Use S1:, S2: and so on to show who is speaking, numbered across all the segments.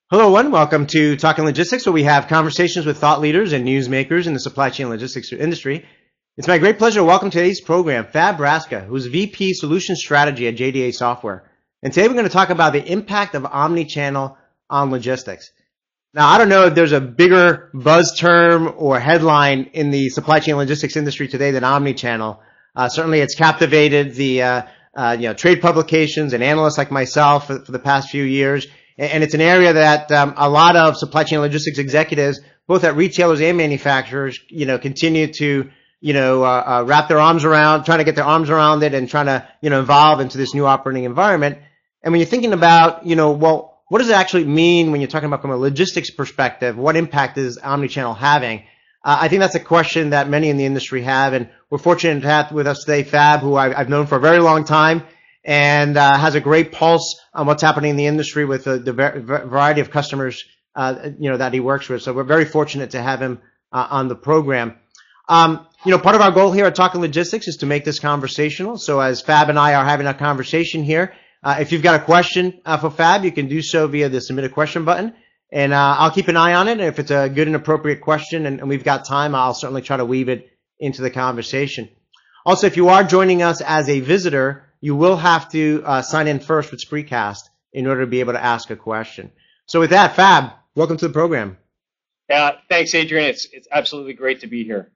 S1: Hello, everyone. Welcome to Talking Logistics, where we have conversations with thought leaders and newsmakers in the supply chain logistics industry. It's my great pleasure to welcome to today's program Fab Braska, who's VP Solution Strategy at JDA Software. And today we're going to talk about the impact of omnichannel on logistics. Now, I don't know if there's a bigger buzz term or headline in the supply chain logistics industry today than omnichannel. Certainly, it's captivated the trade publications and analysts like myself for the past few years. And it's an area that a lot of supply chain logistics executives, both at retailers and manufacturers, continue to, wrap their arms around, trying to get their arms around it and trying to, evolve into this new operating environment. And when you're thinking about, what does it actually mean when you're talking about from a logistics perspective? What impact is omnichannel having? I think that's a question that many in the industry have, and we're fortunate to have with us today Fab, who I've known for a very long time, and has a great pulse on what's happening in the industry with the variety of customers that he works with. So we're very fortunate to have him on the program. Part of our goal here at Talking Logistics is to make this conversational. So as Fab and I are having a conversation here, if you've got a question for Fab, you can do so via the Submit a Question button, and I'll keep an eye on it. And if it's a good and appropriate question and we've got time, I'll certainly try to weave it into the conversation. Also, if you are joining us as a visitor, you will have to sign in first with Spreecast in order to be able to ask a question. So with that, Fab, welcome to the program.
S2: Thanks, Adrian. It's absolutely great to be here.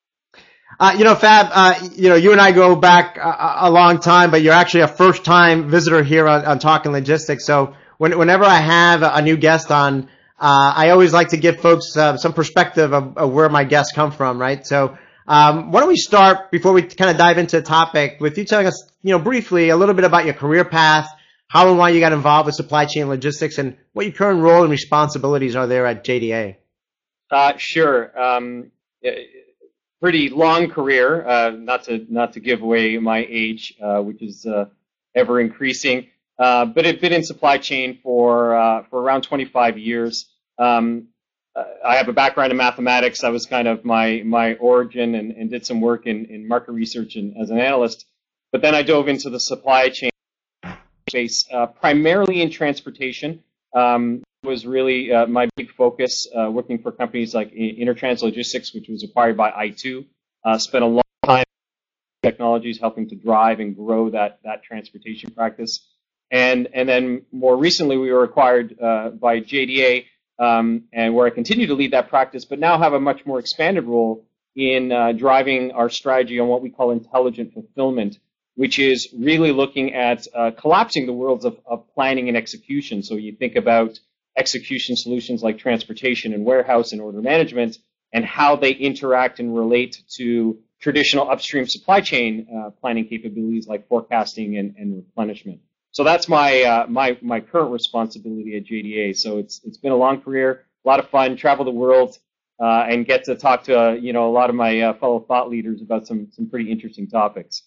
S1: Fab, you and I go back a long time, but you're actually a first-time visitor here on Talking Logistics. So whenever I have a new guest on, I always like to give folks some perspective of where my guests come from, right? So why don't we start, before we kind of dive into the topic, with you telling us, briefly a little bit about your career path, how and why you got involved with supply chain logistics, and what your current role and responsibilities are there at JDA.
S2: Sure. Pretty long career, not to give away my age, which is ever increasing. But I've been in supply chain for around 25 years. I have a background in mathematics. That was kind of my origin, and did some work in market research and as an analyst. But then I dove into the supply chain space, primarily in transportation. Was really my big focus, working for companies like Intertrans Logistics, which was acquired by I2. Spent a long time in technologies helping to drive and grow that transportation practice. And then more recently, we were acquired by JDA, and where I continue to lead that practice, but now have a much more expanded role in driving our strategy on what we call intelligent fulfillment, which is really looking at collapsing the worlds of planning and execution. So you think about execution solutions like transportation and warehouse and order management, and how they interact and relate to traditional upstream supply chain planning capabilities like forecasting and replenishment. So that's my current responsibility at JDA. So it's been a long career, a lot of fun, travel the world, and get to talk to a lot of my fellow thought leaders about some pretty interesting topics.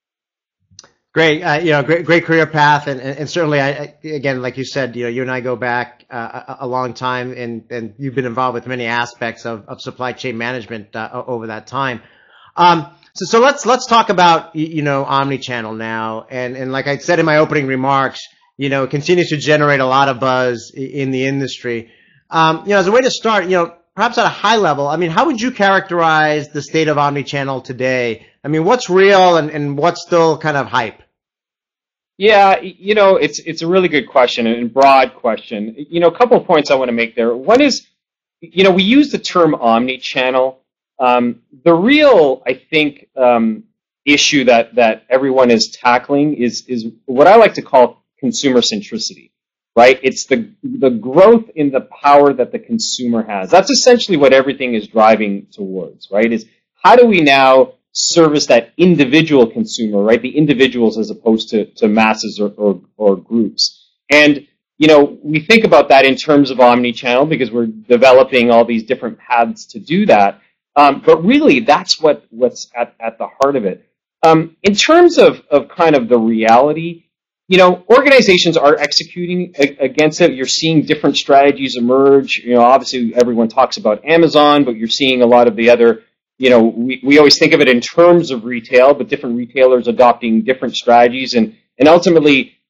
S1: Great, great career path, and certainly, again, like you said, you and I go back a long time, and you've been involved with many aspects of supply chain management over that time. So let's talk about omnichannel now, and like I said in my opening remarks, it continues to generate a lot of buzz in the industry. As a way to start, perhaps at a high level, how would you characterize the state of omnichannel today? What's real and what's still kind of hype?
S2: Yeah, it's a really good question and broad question. A couple of points I want to make there. One is, we use the term omnichannel. The real, I think, issue that everyone is tackling is what I like to call consumer centricity, right? It's the growth in the power that the consumer has. That's essentially what everything is driving towards, right? Is how do we now service that individual consumer, right? The individuals as opposed to masses or groups. And, we think about that in terms of omnichannel because we're developing all these different paths to do that. But really, that's what's at the heart of it. In terms of kind of the reality, organizations are executing against it. You're seeing different strategies emerge. Obviously, everyone talks about Amazon, but you're seeing a lot of the other we always think of it in terms of retail, but different retailers adopting different strategies. And ultimately,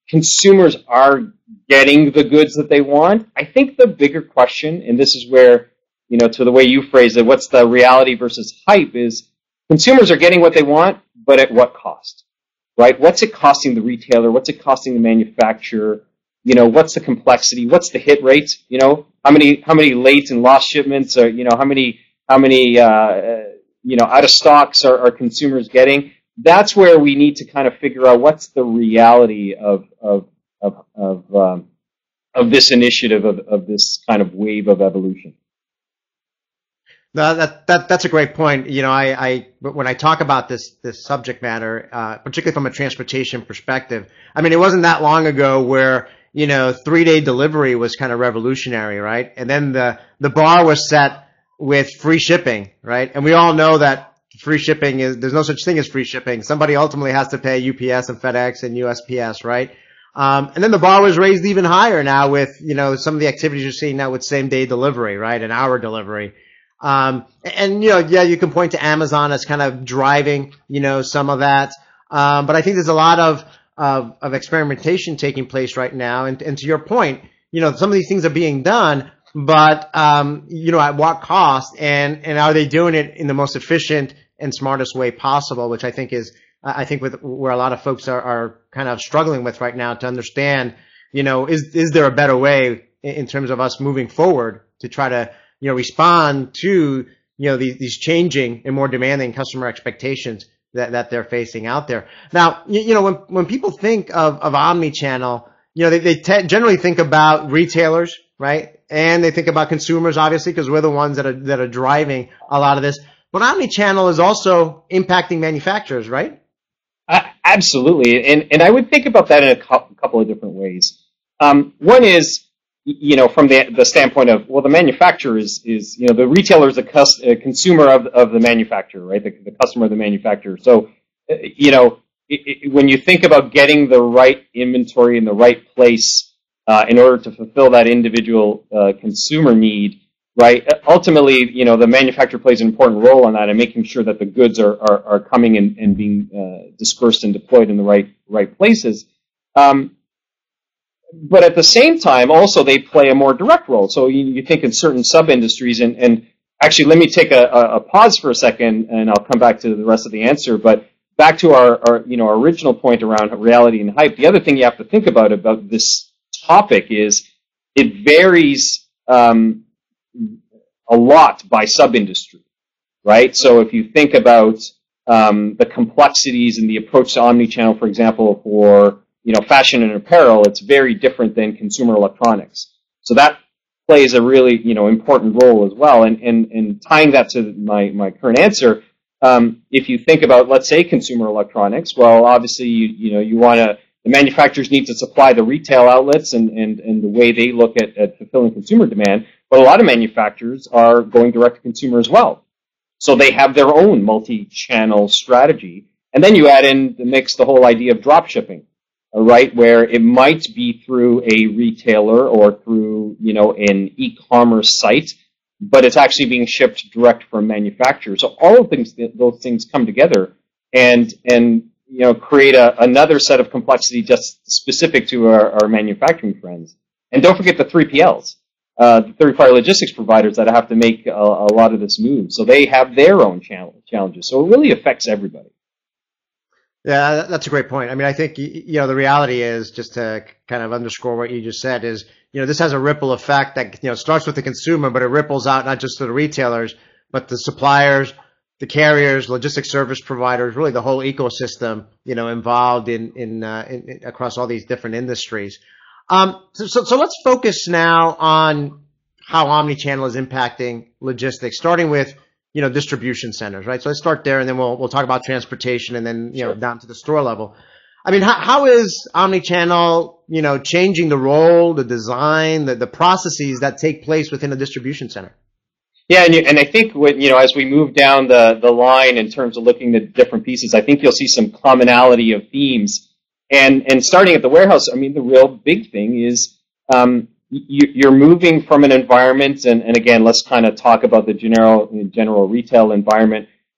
S2: consumers are getting the goods that they want. I think the bigger question, and this is where, to the way you phrase it, what's the reality versus hype, is consumers are getting what they want, but at what cost, right? What's it costing the retailer? What's it costing the manufacturer? What's the complexity? What's the hit rate? How many late and lost shipments are, how many out of stocks are consumers getting? That's where we need to kind of figure out what's the reality of this initiative, of this kind of wave of evolution.
S1: No, that's a great point. When I talk about this subject matter, particularly from a transportation perspective, I mean, it wasn't that long ago where 3-day delivery was kind of revolutionary, right? And then the bar was set with free shipping, right? And we all know that free shipping there's no such thing as free shipping. Somebody ultimately has to pay UPS and FedEx and USPS, right? And then the bar was raised even higher now with, some of the activities you're seeing now with same day delivery, right? An hour delivery. You can point to Amazon as kind of driving, some of that. But I think there's a lot of experimentation taking place right now. And to your point, some of these things are being done, but, at what cost, and are they doing it in the most efficient and smartest way possible, which I think is, with where a lot of folks are kind of struggling with right now to understand, is there a better way in terms of us moving forward to try to, respond to, these changing and more demanding customer expectations that they're facing out there. Now, when people think of omnichannel, they generally think about retailers, right? And they think about consumers, obviously, because we're the ones that are driving a lot of this. But omnichannel is also impacting manufacturers, right?
S2: Absolutely. And I would think about that in a couple of different ways. One is, from the standpoint of, well, the manufacturer is the retailer is a consumer of the manufacturer, right? The customer of the manufacturer. So, when you think about getting the right inventory in the right place in order to fulfill that individual consumer need, right? Ultimately, the manufacturer plays an important role in that, and making sure that the goods are coming and being dispersed and deployed in the right places. But at the same time, also they play a more direct role. So you think in certain sub-industries, and actually, let me take a pause for a second, and I'll come back to the rest of the answer. But back to our original point around reality and hype. The other thing you have to think about this topic is it varies a lot by sub-industry, right? So if you think about the complexities and the approach to omnichannel, for example, for fashion and apparel, it's very different than consumer electronics. So that plays a really, important role as well. And tying that to my current answer, if you think about, let's say, consumer electronics, well, obviously, the manufacturers need to supply the retail outlets and the way they look at fulfilling consumer demand. But a lot of manufacturers are going direct to consumer as well. So they have their own multi-channel strategy. And then you add in the mix the whole idea of drop shipping. Right, where it might be through a retailer or through, an e-commerce site, but it's actually being shipped direct from manufacturers. So all of those things come together and create another set of complexity just specific to our manufacturing friends. And don't forget the 3PLs, the third-party logistics providers that have to make a lot of this move. So they have their own challenges. So it really affects everybody.
S1: Yeah, that's a great point. I mean, I think, the reality is, just to kind of underscore what you just said, is, this has a ripple effect that, starts with the consumer, but it ripples out not just to the retailers, but the suppliers, the carriers, logistics service providers, really the whole ecosystem, involved in across all these different industries. So let's focus now on how omnichannel is impacting logistics, starting with distribution centers, right? So let's start there, and then we'll talk about transportation, and then
S2: Sure.
S1: down to the store level. I mean, how is omnichannel changing the role, the design, the processes that take place within a distribution center?
S2: Yeah, and I think as we move down the line in terms of looking at different pieces, I think you'll see some commonality of themes. And starting at the warehouse, I mean, the real big thing is you're moving from an environment, and again, let's kind of talk about the general retail environment.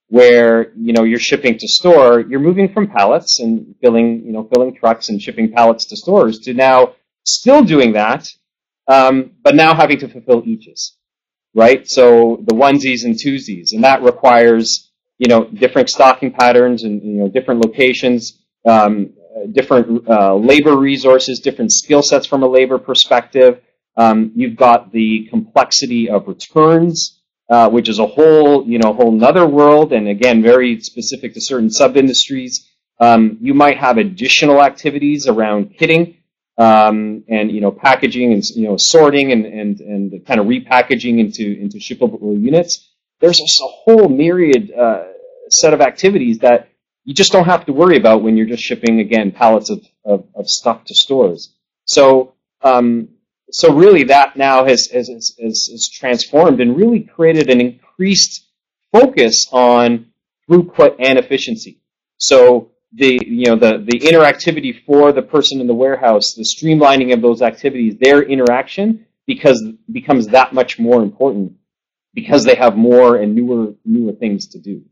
S2: where, you're shipping to store, you're moving from pallets and filling trucks and shipping pallets to stores to now still doing that, but now having to fulfill eaches, right? So the onesies and twosies, and that requires, different stocking patterns and, different locations, different labor resources, different skill sets from a labor perspective. You've got the complexity of returns, which is a whole nother world, and again, very specific to certain sub-industries. You might have additional activities around kitting, and, packaging and, sorting and kind of repackaging into shippable units. There's just a whole myriad, set of activities that you just don't have to worry about when you're just shipping, again, pallets of stuff to stores. So really that now has transformed and really created an increased focus on throughput and efficiency. So the interactivity for the person in the warehouse, the streamlining of those activities, their interaction becomes that much more important because they have more and newer things to do.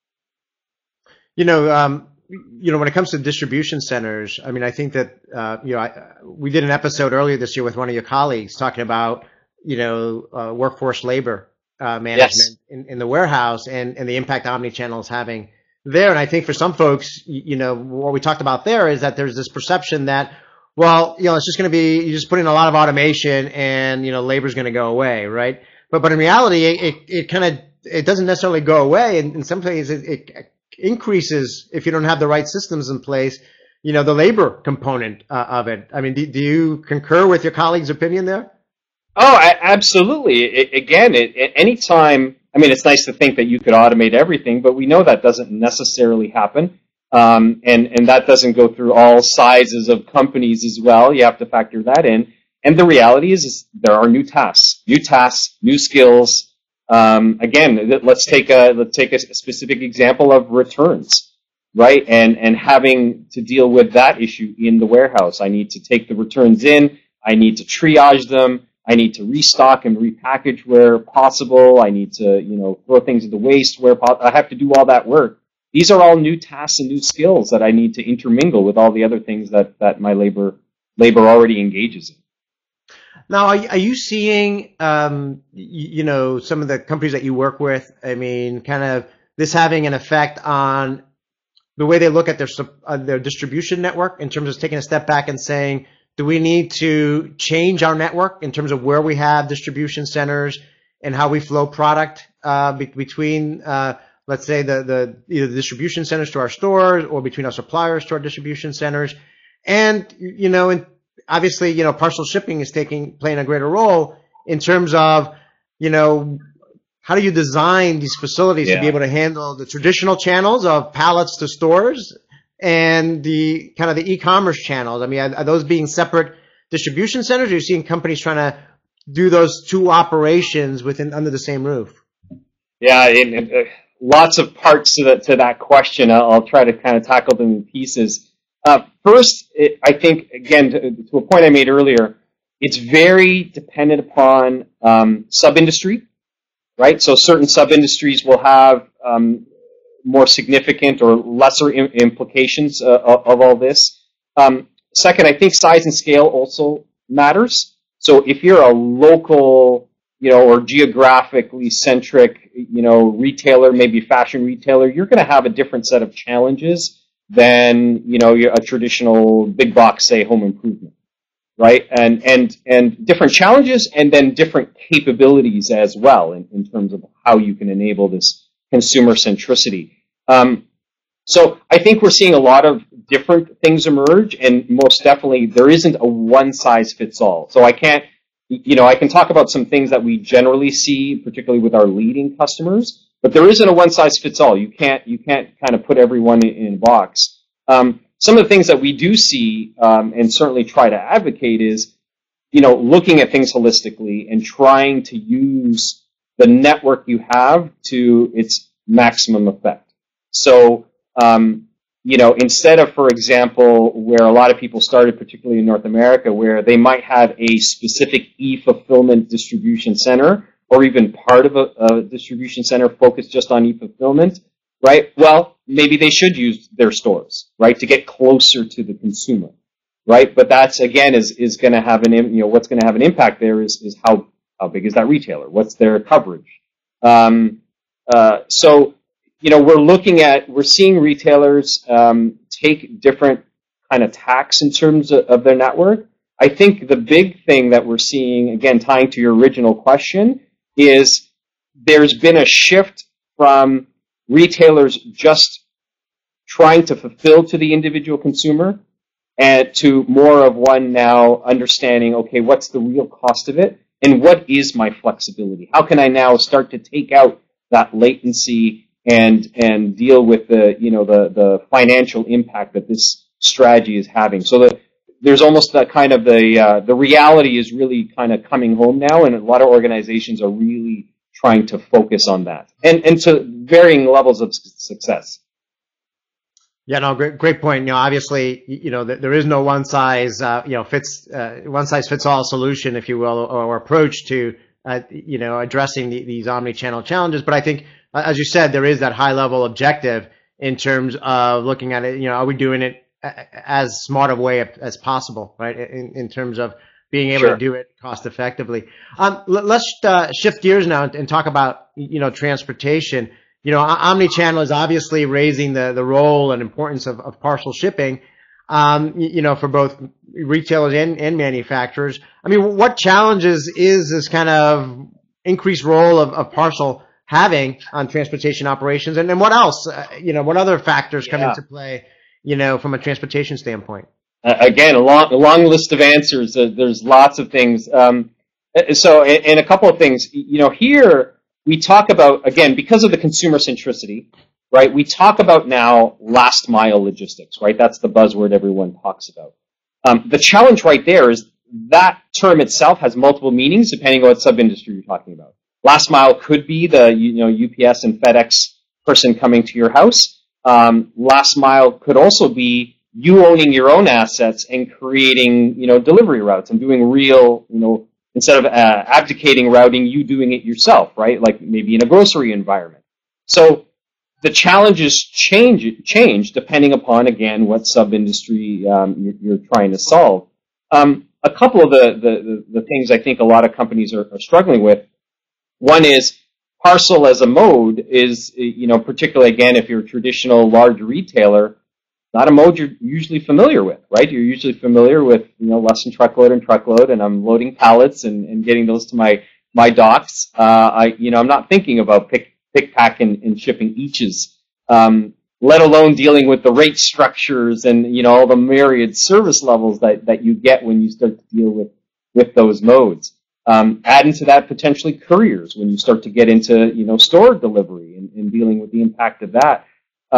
S1: When it comes to distribution centers, I mean, I think that, we did an episode earlier this year with one of your colleagues talking about, workforce labor management
S2: Yes.
S1: in the warehouse and the impact omnichannel is having there. And I think for some folks, what we talked about there is that there's this perception that, well, it's just going to be, you just put in a lot of automation and, labor's going to go away, right? But in reality, it doesn't necessarily go away. And in some places, it increases if you don't have the right systems in place, the labor component of it. I mean, do you concur with your colleague's opinion there?
S2: Oh, absolutely. Anytime, I mean, it's nice to think that you could automate everything, but we know that doesn't necessarily happen. And that doesn't go through all sizes of companies as well. You have to factor that in. And the reality is there are new tasks, new skills. Again, let's take a specific example of returns, right? And having to deal with that issue in the warehouse. I need to take the returns in. I need to triage them. I need to restock and repackage where possible. I need to, throw things into waste where I have to do all that work. These are all new tasks and new skills that I need to intermingle with all the other things that my labor already engages in.
S1: Now, are you seeing, some of the companies that you work with, I mean, kind of this having an effect on the way they look at their distribution network in terms of taking a step back and saying, do we need to change our network in terms of where we have distribution centers and how we flow product between, let's say, either the distribution centers to our stores or between our suppliers to our distribution centers? And, obviously, parcel shipping is playing a greater role in terms of, how do you design these facilities to be able to handle the traditional channels of pallets to stores and the kind of the e-commerce channels? I mean, are those being separate distribution centers, or are you seeing companies trying to do those two operations under the same roof? Yeah,
S2: lots of parts to that question. I'll try to kind of tackle them in pieces. First, I think, again, to a point I made earlier, it's very dependent upon sub-industry, right? So certain sub-industries will have more significant or lesser implications of all this. Second, I think size and scale also matters. So if you're a local, or geographically centric, retailer, maybe fashion retailer, you're going to have a different set of challenges than, a traditional big box, say, home improvement, right? And different challenges and then different capabilities as well in terms of how you can enable this consumer centricity. So I think we're seeing a lot of different things emerge, and most definitely there isn't a one size fits all. So I can talk about some things that we generally see, particularly with our leading customers, but there isn't a one size fits all. You can't kind of put everyone in a box. Some of the things that we do see, and certainly try to advocate is, looking at things holistically and trying to use the network you have to its maximum effect. So, instead of, for example, where a lot of people started, particularly in North America, where they might have a specific e-fulfillment distribution center or even part of a distribution center focused just on e-fulfillment, right? Well, maybe they should use their stores, right, to get closer to the consumer, right? But that's again is going to have what's going to have an impact there is how big is that retailer? What's their coverage? So we're seeing retailers take different kind of tacks in terms of their network. I think the big thing that we're seeing, again, tying to your original question, is there's been a shift from retailers just trying to fulfill to the individual consumer and to more of one now understanding, okay, what's the real cost of it and what is my flexibility? How can I now start to take out that latency and deal with the financial impact that this strategy is having? So that there's almost that kind of the reality is really kind of coming home now, and a lot of organizations are really trying to focus on that, and to varying levels of success.
S1: Yeah, no, great point. Obviously, there is no one size fits all solution, if you will, or approach to, addressing these omni-channel challenges. But I think, as you said, there is that high level objective in terms of looking at it. Are we doing it as smart a way as possible, right? In terms of being able to do it cost effectively. Let's shift gears now and talk about, transportation. Omnichannel is obviously raising the role and importance of parcel shipping, for both retailers and manufacturers. I mean, what challenges is this kind of increased role of parcel having on transportation operations? And then what else, what other factors come into play, from a transportation standpoint?
S2: Again, a long list of answers. There's lots of things. And a couple of things, here we talk about, again, because of the consumer centricity, right? We talk about now last mile logistics, right? That's the buzzword everyone talks about. The challenge right there is that term itself has multiple meanings depending on what sub-industry you're talking about. Last mile could be the, UPS and FedEx person coming to your house. Last mile could also be you owning your own assets and creating, delivery routes and doing real, instead of abdicating routing, you doing it yourself, right? Like maybe in a grocery environment. So the challenges change depending upon, again, what sub-industry you're trying to solve. A couple of the things I think a lot of companies are struggling with. One is parcel as a mode is, particularly, again, if you're a traditional large retailer, not a mode you're usually familiar with, right? You're usually familiar with, less than truckload, and I'm loading pallets and getting those to my docks. I'm not thinking about pick, pack, and shipping eaches, let alone dealing with the rate structures and, all the myriad service levels that you get when you start to deal with those modes. Add into that potentially couriers when you start to get into, store delivery and dealing with the impact of that.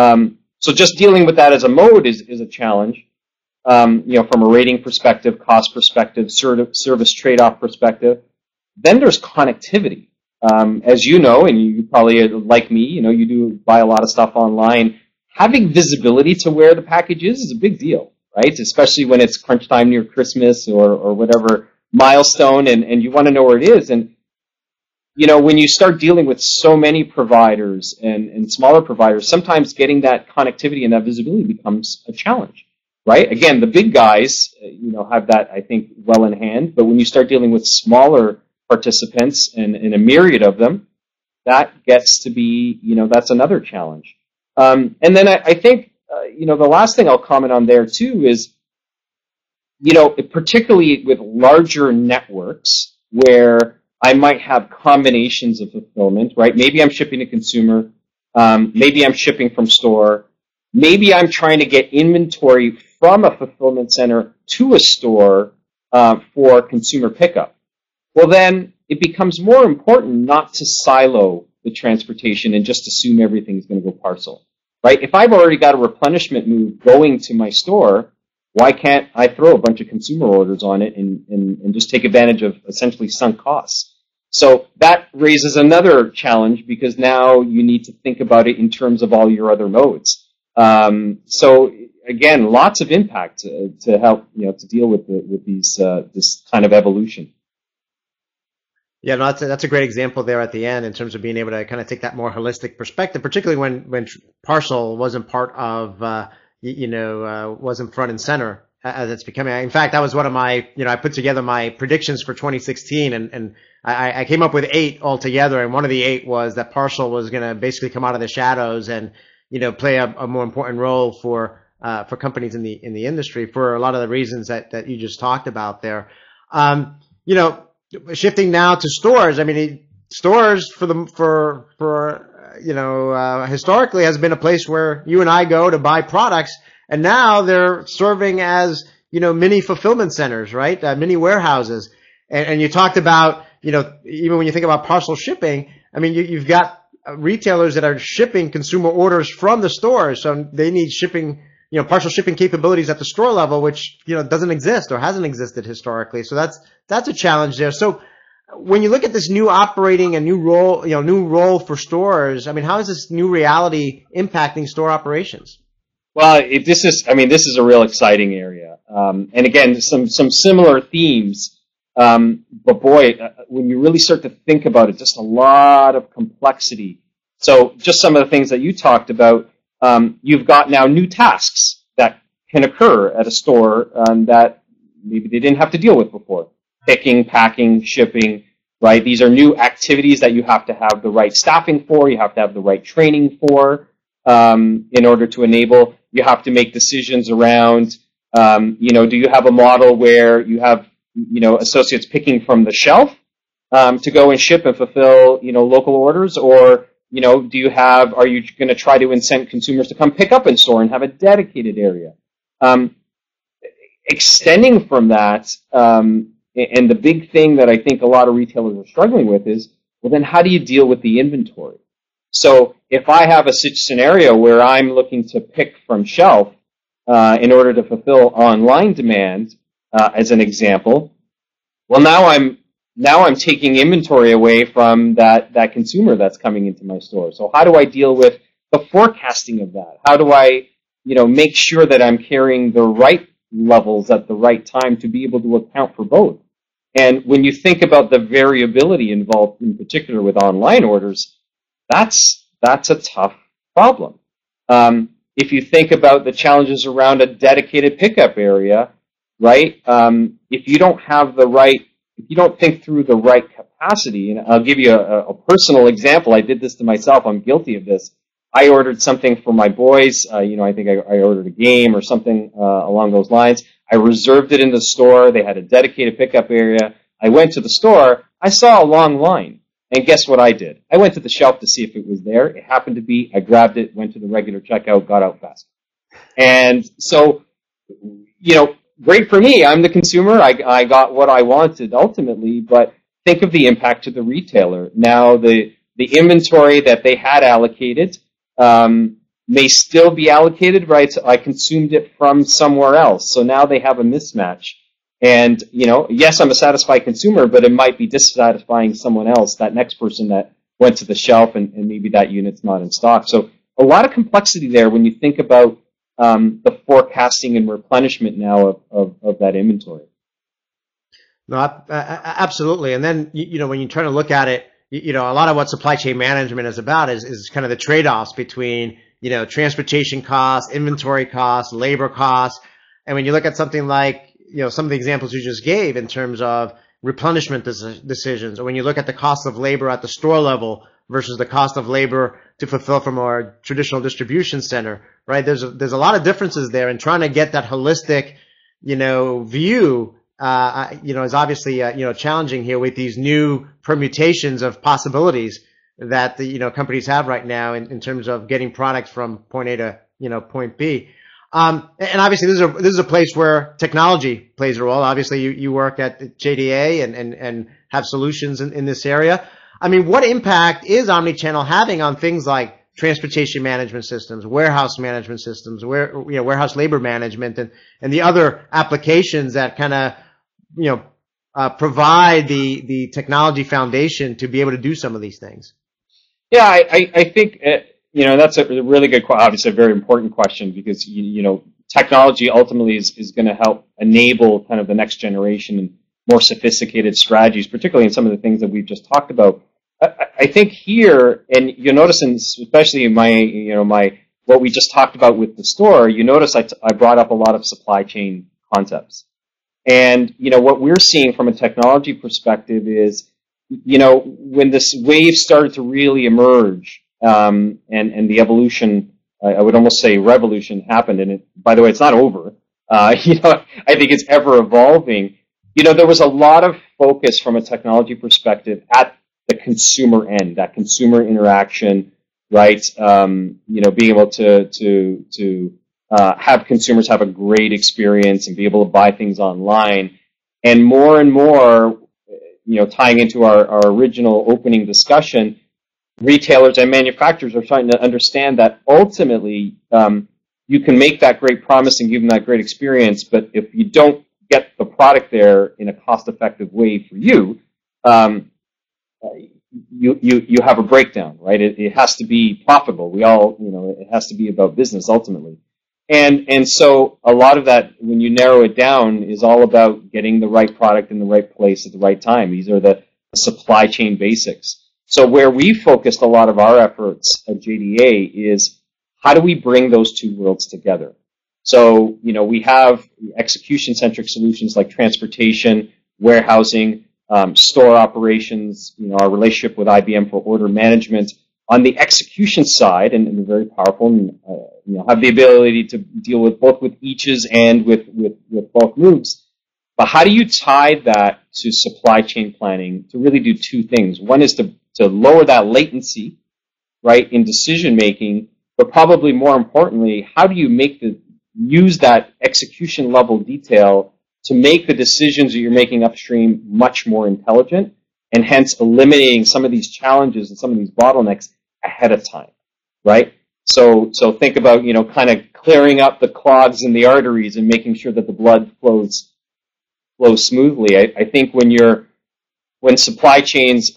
S2: So just dealing with that as a mode is a challenge, from a rating perspective, cost perspective, service trade-off perspective. Then there's connectivity. As you know, and you probably, like me, you do buy a lot of stuff online. Having visibility to where the package is a big deal, right? Especially when it's crunch time near Christmas or whatever milestone, and you want to know where it is. And when you start dealing with so many providers and smaller providers, sometimes getting that connectivity and that visibility becomes a challenge, right? Again, the big guys, have that, I think, well in hand. But when you start dealing with smaller participants and a myriad of them, that gets to be, that's another challenge. And then I think, the last thing I'll comment on there, too, is, particularly with larger networks where I might have combinations of fulfillment, right? Maybe I'm shipping to consumer. Maybe I'm shipping from store. Maybe I'm trying to get inventory from a fulfillment center to a store for consumer pickup. Well, then it becomes more important not to silo the transportation and just assume everything's going to go parcel, right? If I've already got a replenishment move going to my store, why can't I throw a bunch of consumer orders on it and just take advantage of essentially sunk costs? So that raises another challenge because now you need to think about it in terms of all your other modes. So again, lots of impact to help to deal with these this kind of evolution.
S1: Yeah, no, that's a great example there at the end in terms of being able to kind of take that more holistic perspective, particularly when parcel wasn't part of, wasn't front and center as it's becoming. In fact, that was one of my, I put together my predictions for 2016, and I came up with 8 altogether, and one of the 8 was that parcel was going to basically come out of the shadows and, play a more important role for companies in the industry for a lot of the reasons that you just talked about there. You know, Shifting now to stores, I mean, stores historically has been a place where you and I go to buy products, and now they're serving as, mini fulfillment centers, right? Mini warehouses. And you talked about, even when you think about parcel shipping, I mean, you've got retailers that are shipping consumer orders from the stores, so they need shipping, partial shipping capabilities at the store level, which, doesn't exist or hasn't existed historically. So that's a challenge there. So when you look at this new operating and new role for stores, I mean, how is this new reality impacting store operations?
S2: Well, this is a real exciting area. And again, some similar themes. But boy, when you really start to think about it, just a lot of complexity. So just some of the things that you talked about, you've got now new tasks that can occur at a store that maybe they didn't have to deal with before. Picking, packing, shipping, right? These are new activities that you have to have the right staffing for, you have to have the right training for in order to enable. You have to make decisions around, do you have a model where you have, associates picking from the shelf to go and ship and fulfill, local orders, or are you going to try to incent consumers to come pick up in store and have a dedicated area? Extending from that, and the big thing that I think a lot of retailers are struggling with is, well, then how do you deal with the inventory? So if I have a scenario where I'm looking to pick from shelf in order to fulfill online demand, as an example, well, now I'm taking inventory away from that consumer that's coming into my store. So how do I deal with the forecasting of that? How do I, make sure that I'm carrying the right levels at the right time to be able to account for both? And when you think about the variability involved, in particular with online orders, that's a tough problem. If you think about the challenges around a dedicated pickup area, right? If you don't think through the right capacity, and I'll give you a personal example. I did this to myself. I'm guilty of this. I ordered something for my boys. I think I ordered a game or something along those lines. I reserved it in the store. They had a dedicated pickup area. I went to the store. I saw a long line. And guess what I did? I went to the shelf to see if it was there. It happened to be. I grabbed it, went to the regular checkout, got out fast. And so, great for me. I'm the consumer. I got what I wanted ultimately, but think of the impact to the retailer. Now the inventory that they had allocated may still be allocated, right? So I consumed it from somewhere else. So now they have a mismatch. And, yes, I'm a satisfied consumer, but it might be dissatisfying someone else, that next person that went to the shelf and maybe that unit's not in stock. So a lot of complexity there when you think about the forecasting and replenishment now of that inventory.
S1: No, absolutely. And then, when you try to look at it, a lot of what supply chain management is about is kind of the trade-offs between, transportation costs, inventory costs, labor costs. And when you look at something like, some of the examples you just gave in terms of replenishment decisions, or when you look at the cost of labor at the store level versus the cost of labor to fulfill from our traditional distribution center, right? There's a lot of differences there, and trying to get that holistic, view, is obviously, challenging here with these new permutations of possibilities that the, companies have right now in terms of getting products from point A to, point B. And obviously this is a place where technology plays a role. Obviously you work at JDA and have solutions in this area. I mean, what impact is omnichannel having on things like transportation management systems, warehouse management systems, warehouse labor management, and the other applications that kind of, provide the technology foundation to be able to do some of these things?
S2: Yeah, I think, that's a really good, obviously a very important question, because, technology ultimately is going to help enable kind of the next generation. And more sophisticated strategies, particularly in some of the things that we've just talked about. I think here, and you'll notice, especially in my what we just talked about with the store, you notice I brought up a lot of supply chain concepts. And, what we're seeing from a technology perspective is, when this wave started to really emerge, and the evolution, I would almost say revolution happened, and by the way, it's not over. I think it's ever evolving. There was a lot of focus from a technology perspective at the consumer end, that consumer interaction, right? Being able to have consumers have a great experience and be able to buy things online. And more, tying into our original opening discussion, retailers and manufacturers are starting to understand that ultimately you can make that great promise and give them that great experience, but if you don't get the product there in a cost-effective way for you, you have a breakdown, right? It has to be profitable. It has to be about business ultimately. And so a lot of that, when you narrow it down, is all about getting the right product in the right place at the right time. These are the supply chain basics. So where we focused a lot of our efforts at JDA is how do we bring those two worlds together? So, we have execution-centric solutions like transportation, warehousing, store operations, our relationship with IBM for order management. On the execution side, and they're very powerful, and have the ability to deal with both with eaches and with bulk moves. But how do you tie that to supply chain planning to really do two things? One is to lower that latency, right, in decision making, but probably more importantly, how do you use that execution level detail to make the decisions that you're making upstream much more intelligent, and hence eliminating some of these challenges and some of these bottlenecks ahead of time, right? So think about, kind of clearing up the clogs in the arteries and making sure that the blood flows smoothly. I think when supply chains,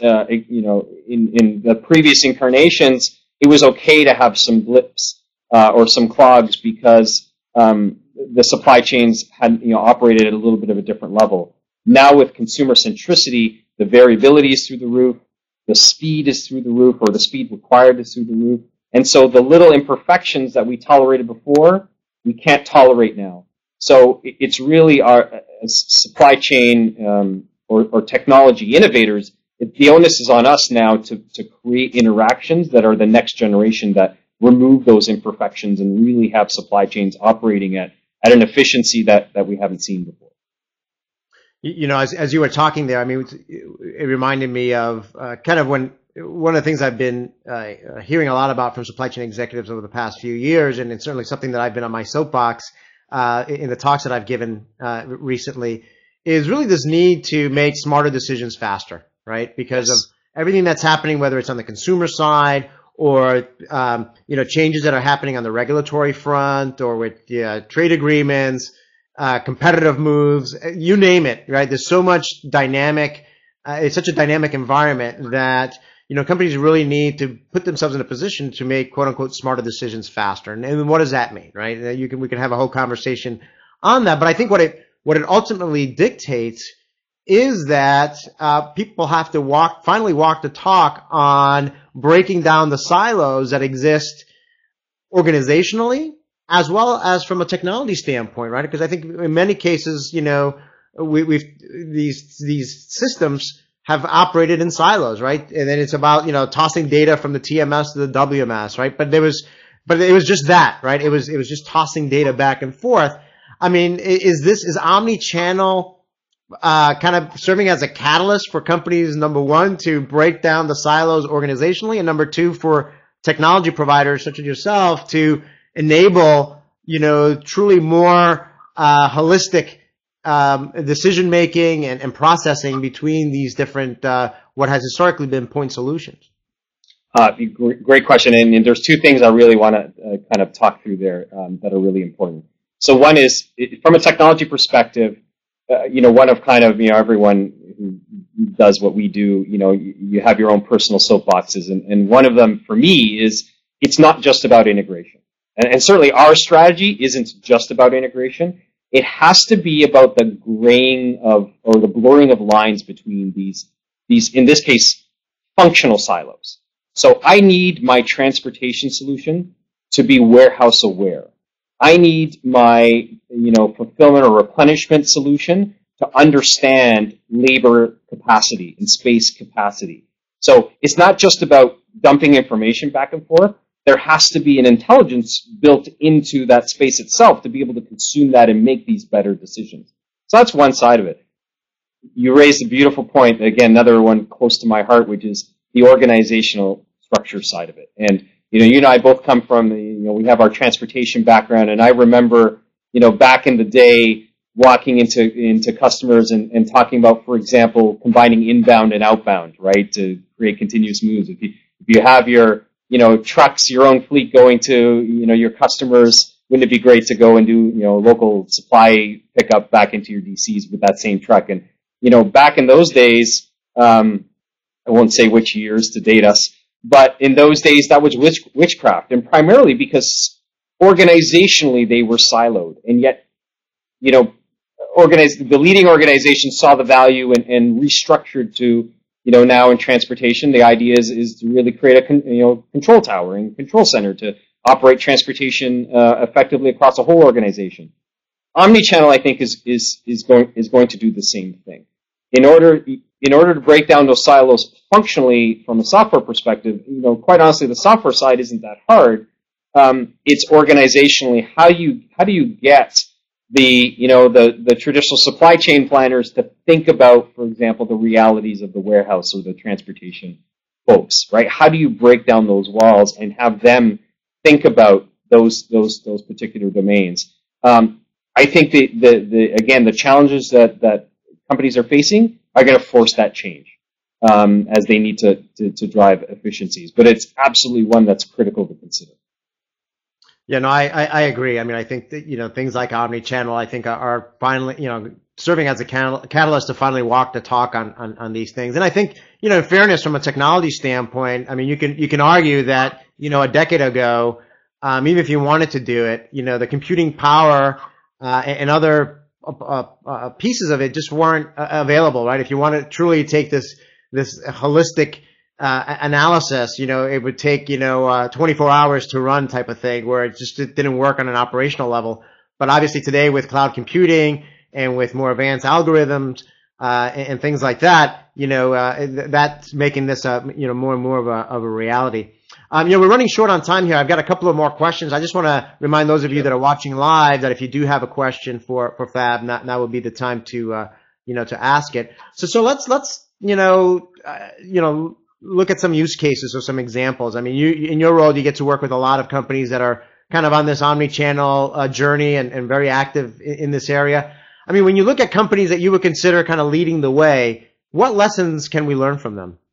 S2: in the previous incarnations, it was okay to have some blips or some clogs because the supply chains had operated at a little bit of a different level. Now with consumer centricity, the variability is through the roof, the speed is through the roof, or the speed required is through the roof. And so the little imperfections that we tolerated before, we can't tolerate now. So it's really our supply chain or technology innovators, the onus is on us now to create interactions that are the next generation that remove those imperfections and really have supply chains operating at an efficiency that we haven't seen before.
S1: As you were talking there, I mean, it reminded me of kind of when one of the things I've been hearing a lot about from supply chain executives over the past few years, and it's certainly something that I've been on my soapbox in the talks that I've given recently, is really this need to make smarter decisions faster, right? Because of everything that's happening, whether it's on the consumer side or changes that are happening on the regulatory front or with trade agreements, competitive moves, you name it, right? There's so much dynamic. It's such a dynamic environment that companies really need to put themselves in a position to make quote unquote smarter decisions faster. And what does that mean, right? We can have a whole conversation on that. But I think what it ultimately dictates is that people have to finally walk the talk on breaking down the silos that exist organizationally as well as from a technology standpoint, right? Because I think in many cases, these systems have operated in silos, right? And then it's about tossing data from the TMS to the WMS, right? But it was just that, right? It was just tossing data back and forth. I mean, is omni-channel kind of serving as a catalyst for companies, number one, to break down the silos organizationally, and number two, for technology providers such as yourself to enable, truly more holistic decision making and processing between these different what has historically been point solutions?
S2: Great question, and there's two things I really want to kind of talk through there that are really important. So one is from a technology perspective. One of kind of, everyone who does what we do, you have your own personal soapboxes. And one of them for me is it's not just about integration. And certainly our strategy isn't just about integration. it has to be about the graying of, or the blurring of lines between these, in this case, functional silos. So I need my transportation solution to be warehouse aware. I need my, fulfillment or replenishment solution to understand labor capacity and space capacity. So it's not just about dumping information back and forth. There has to be an intelligence built into that space itself to be able to consume that and make these better decisions. So that's one side of it. You raised a beautiful point, again, another one close to my heart, which is the organizational structure side of it. And, you and I both come from, we have our transportation background, and I remember, back in the day, walking into customers and talking about, for example, combining inbound and outbound, right, to create continuous moves. If you have your, trucks, your own fleet going to, your customers, wouldn't it be great to go and do, local supply pickup back into your DCs with that same truck? And, back in those days, I won't say which years to date us, but in those days that was witchcraft, and primarily because organizationally they were siloed, and yet, the leading organizations saw the value and restructured to, now in transportation, the idea is to really create a control tower and control center to operate transportation effectively across a whole organization. Omnichannel, I think, is going to do the same thing. In order to break down those silos functionally from a software perspective, quite honestly, the software side isn't that hard. It's organizationally how do you get the traditional supply chain planners to think about, for example, the realities of the warehouse or the transportation folks, right? How do you break down those walls and have them think about those particular domains? I think the challenges that companies are facing are going to force that change as they need to drive efficiencies. But it's absolutely one that's critical to consider.
S1: Yeah, no, I agree. I mean, I think that, things like omnichannel, I think are finally, serving as a catalyst to finally walk the talk on these things. And I think, in fairness, from a technology standpoint, I mean, you can argue that, a decade ago, even if you wanted to do it, the computing power, and other, pieces of it just weren't available, right? If you want to truly take this holistic, analysis, it would take, 24 hours to run type of thing, where it didn't work on an operational level. But obviously today with cloud computing and with more advanced algorithms, and things like that, that's making this, more and more of a reality. We're running short on time here. I've got a couple of more questions. I just want to remind those of you that are watching live that if you do have a question for Fab, now would be the time to, to ask it. So let's, look at some use cases or some examples. I mean, in your role, you get to work with a lot of companies that are kind of on this omni-channel journey and very active in this area. I mean, when you look at companies that you would consider kind of leading the way, what lessons can we learn from them?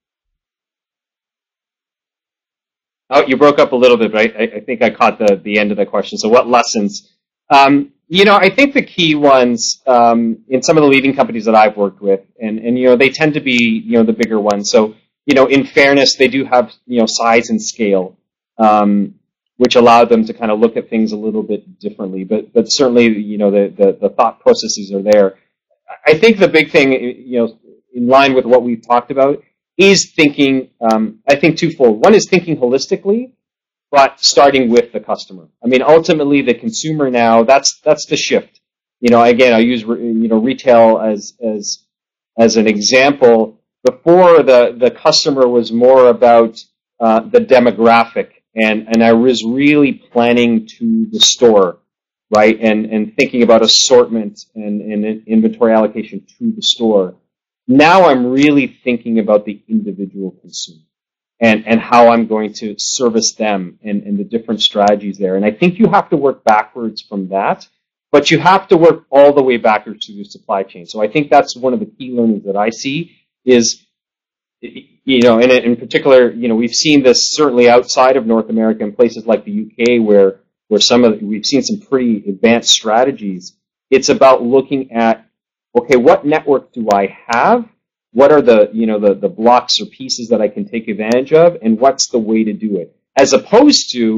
S2: Oh, you broke up a little bit, but I think I caught the end of the question. So what lessons? I think the key ones in some of the leading companies that I've worked with, and they tend to be, the bigger ones. So, in fairness, they do have, size and scale, which allow them to kind of look at things a little bit differently. But certainly, the thought processes are there. I think the big thing, in line with what we've talked about, is thinking, I think twofold. One is thinking holistically, but starting with the customer. I mean, ultimately, the consumer now, that's the shift. Again, I use, retail as an example. Before, the customer was more about the demographic, and I was really planning to the store, right, and thinking about assortment and inventory allocation to the store. Now I'm really thinking about the individual consumer and how I'm going to service them and the different strategies there. And I think you have to work backwards from that, but you have to work all the way backwards to the supply chain. So I think that's one of the key learnings that I see is, and in particular, we've seen this certainly outside of North America in places like the UK where we've seen some pretty advanced strategies. It's about looking at, okay, what network do I have? What are the blocks or pieces that I can take advantage of, and what's the way to do it? As opposed to,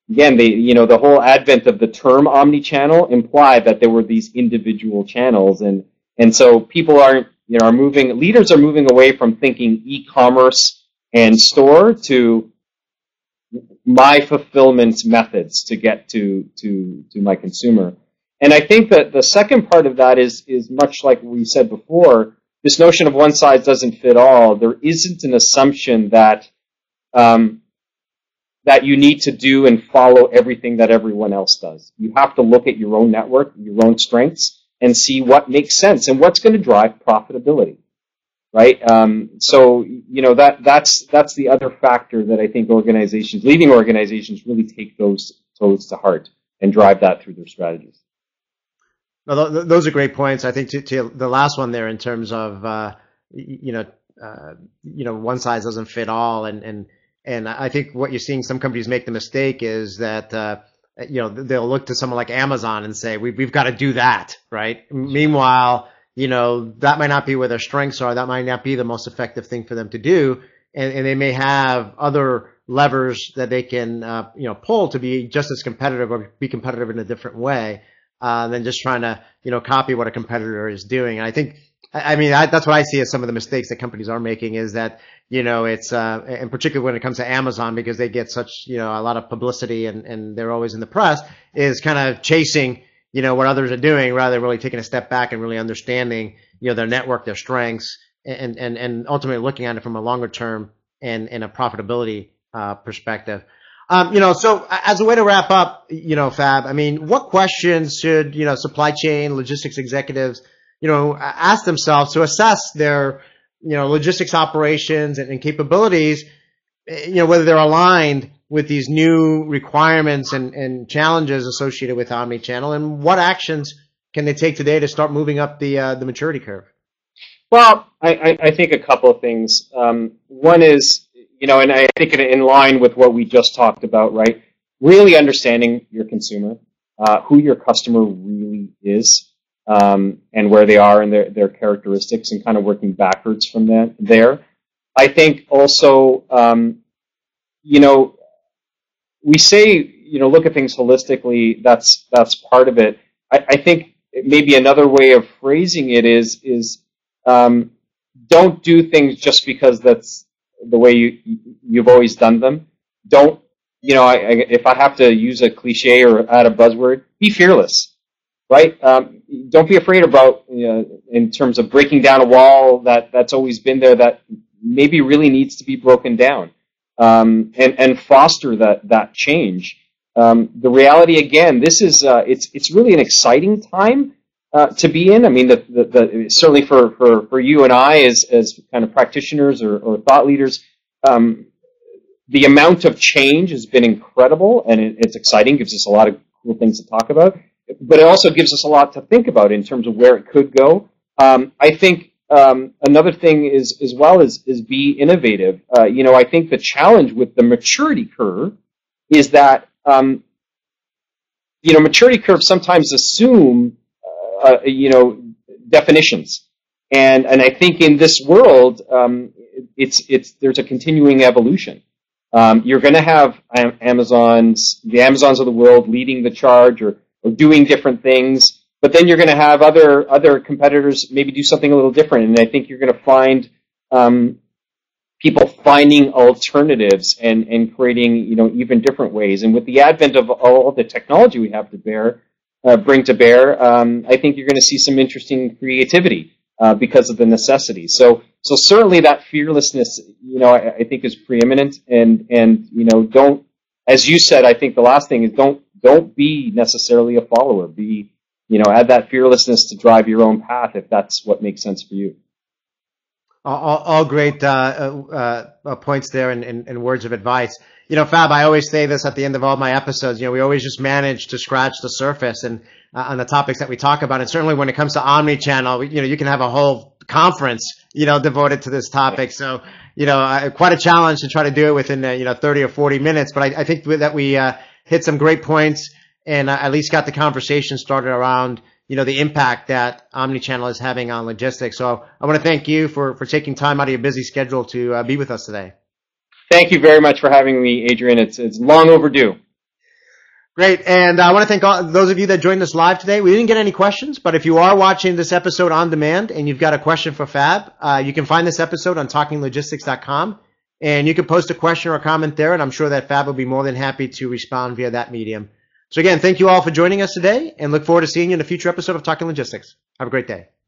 S2: again, the whole advent of the term omni-channel implied that there were these individual channels, and so people leaders are moving away from thinking e-commerce and store to my fulfillment methods to get to my consumer. And I think that the second part of that is much like we said before, this notion of one size doesn't fit all. There isn't an assumption that that you need to do and follow everything that everyone else does. You have to look at your own network, your own strengths, and see what makes sense and what's going to drive profitability, right? So that's the other factor that I think leading organizations really take those to heart and drive that through their strategies.
S1: Well, those are great points. I think to the last one there in terms of one size doesn't fit all, and I think what you're seeing some companies make the mistake is that they'll look to someone like Amazon and say we've got to do that, right? Meanwhile, that might not be where their strengths are. That might not be the most effective thing for them to do, and they may have other levers that they can pull to be just as competitive or be competitive in a different way than just trying to copy what a competitor is doing. And I think that's what I see as some of the mistakes that companies are making is that it's and particularly when it comes to Amazon, because they get such a lot of publicity and they're always in the press, is kind of chasing what others are doing rather than really taking a step back and really understanding their network, their strengths, and ultimately looking at it from a longer term and a profitability perspective. So as a way to wrap up, Fab, what questions should supply chain logistics executives ask themselves to assess their logistics operations and capabilities, whether they're aligned with these new requirements and challenges associated with omnichannel, and what actions can they take today to start moving up the maturity curve?
S2: Well, I think a couple of things. One is, and I think in line with what we just talked about, right? Really understanding your consumer, who your customer really is, and where they are and their characteristics, and kind of working backwards from there. I think also, we say, look at things holistically. That's part of it. I think maybe another way of phrasing it is don't do things just because that's the way you've always done them. Don't, if I have to use a cliche or add a buzzword, be fearless, right? Don't be afraid about, in terms of breaking down a wall that's always been there that maybe really needs to be broken down, and foster that change. The reality, again, this is it's really an exciting time to be in. Certainly for you and I as kind of practitioners or thought leaders, the amount of change has been incredible, and it's exciting. Gives us a lot of cool things to talk about, but it also gives us a lot to think about in terms of where it could go. I think another thing is as well is be innovative. I think the challenge with the maturity curve is that maturity curves sometimes assume definitions, and I think in this world there's a continuing evolution. You're going to have the Amazons of the world leading the charge or doing different things, but then you're going to have other competitors maybe do something a little different, and I think you're going to find people finding alternatives and creating even different ways. And with the advent of all the technology we have to bring to bear, I think you're going to see some interesting creativity because of the necessity. So certainly that fearlessness, I think is preeminent, and don't, as you said, I think the last thing is don't be necessarily a follower. Be, add that fearlessness to drive your own path if that's what makes sense for you.
S1: All great points there and words of advice. Fab, I always say this at the end of all my episodes. We always just manage to scratch the surface and on the topics that we talk about. And certainly when it comes to omnichannel, you can have a whole conference, devoted to this topic. So, quite a challenge to try to do it within 30 or 40 minutes. But I think that we hit some great points and at least got the conversation started around the impact that omnichannel is having on logistics. So I want to thank you for taking time out of your busy schedule to be with us today.
S2: Thank you very much for having me, Adrian. It's long overdue.
S1: Great. And I want to thank all those of you that joined us live today. We didn't get any questions, but if you are watching this episode on demand and you've got a question for Fab, you can find this episode on talkinglogistics.com, and you can post a question or a comment there, and I'm sure that Fab will be more than happy to respond via that medium. So again, thank you all for joining us today, and look forward to seeing you in a future episode of Talking Logistics. Have a great day.